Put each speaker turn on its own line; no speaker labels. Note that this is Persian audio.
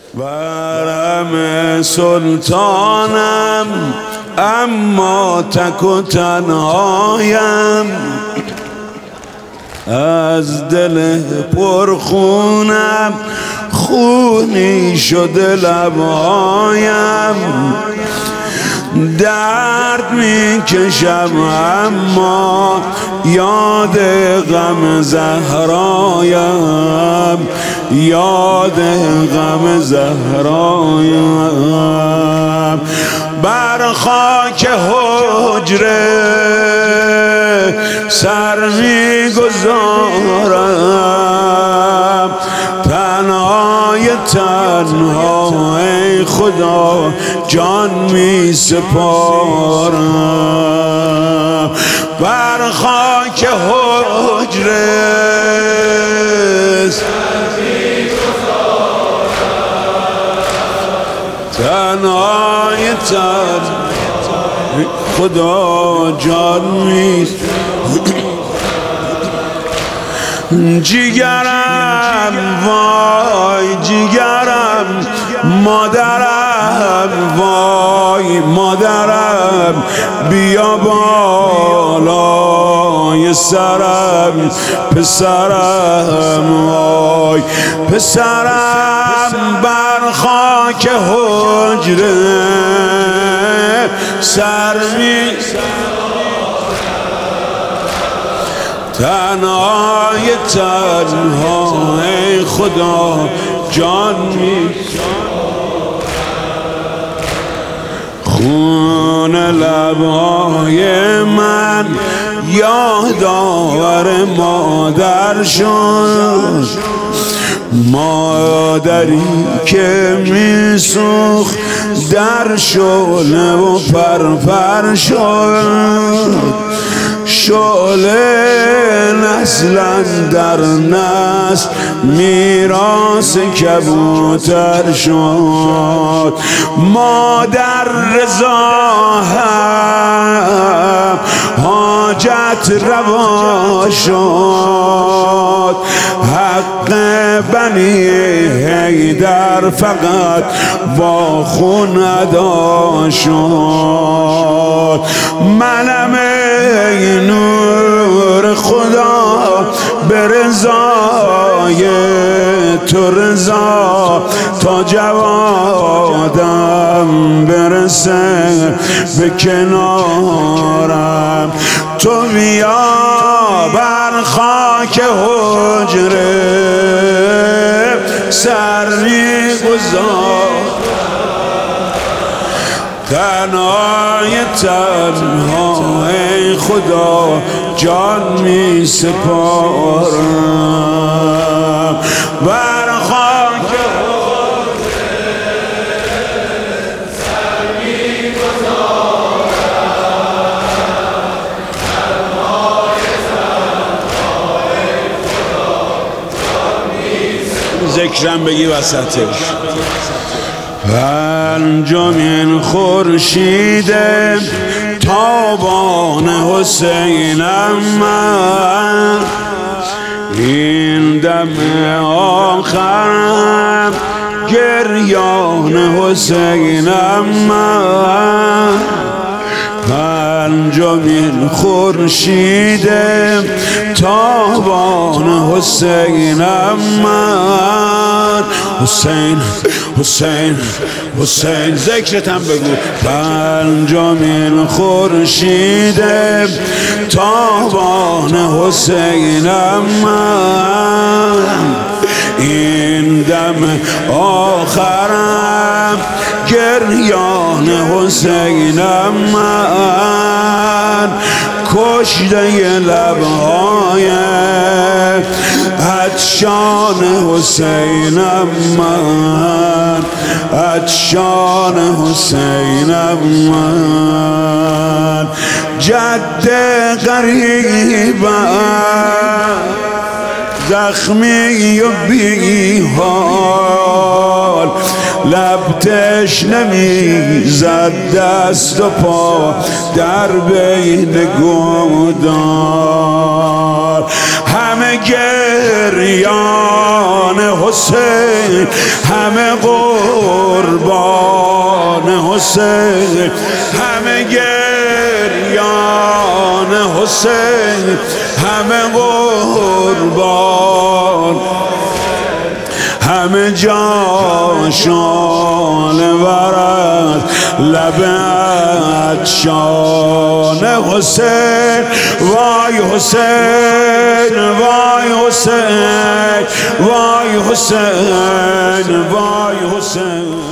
ورم سلطانم اما تک و تنهایم، از دل پرخونم خونی شده لبهایم. درد میکشم اما یاد غم زهرایم، یاد غم زهرایم. بر خاک حجره سر میگذارم، تنهای تنها ای خدا جان می سپارم. بر خاک حجره تنهای خدا جان می جیگرم وای جیگرم، مادرم وای مادرم، بیا بالای سرم پسرم وای پسرم. بر خاک حجره سر می تنهای تنها ای خدا جان می خون لبهای من یادآور مادر شد، مادری که میسوخت در شعله و پرپر شد. شعله نسلا در نسل میراث کبوتر شد. مادر رضا هم حاجت روا شد، حق بنی حیدر فقط با خون ادا شد. منم ای نور خدا به رضای تو رضا، تا جوادم برسه به کنارم. تو بیا بر خاک حجره سر میگذار، تنهای تنها ای خدا جان می سپارم. بر خاک حجره سر میگذارم، تنهای تنها ای خدا جان می سپارم. ذکرم بگی وسطش. پنجمین خورشید تابان حسینم من، این دم آخرم گریان حسینم من. پنجمین خورشید تابان حسینم من. حسین حسین حسین ذکرتم بگو. پنجمین خورشید تابان حسینم من، این دم آخرم گریان حسینم من. کشته لبهای عطشان حسینم من، عطشان حسینم من. جد غریبم زخمی و بی حال، لب تشنه میزد دست و پا در بین گودال. همه گریان حسین، همه قربان حسین، همه گریان حسین، همه قربان، همه جاشان ورد لب عطشان حسین. وای حسین، وای حسین، وای حسین، وای حسین.